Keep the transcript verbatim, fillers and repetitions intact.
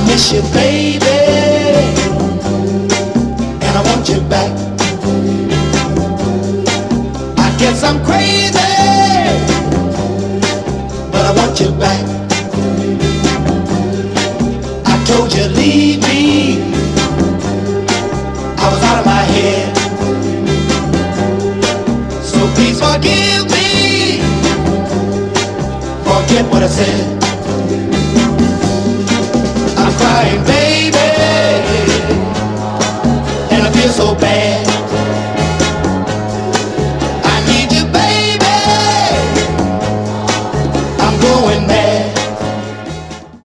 miss you, baby, and I want you back. I guess I'm crazy, but I want you back. I told you leave me, I was out of my head. So please forgive me, forget what I said.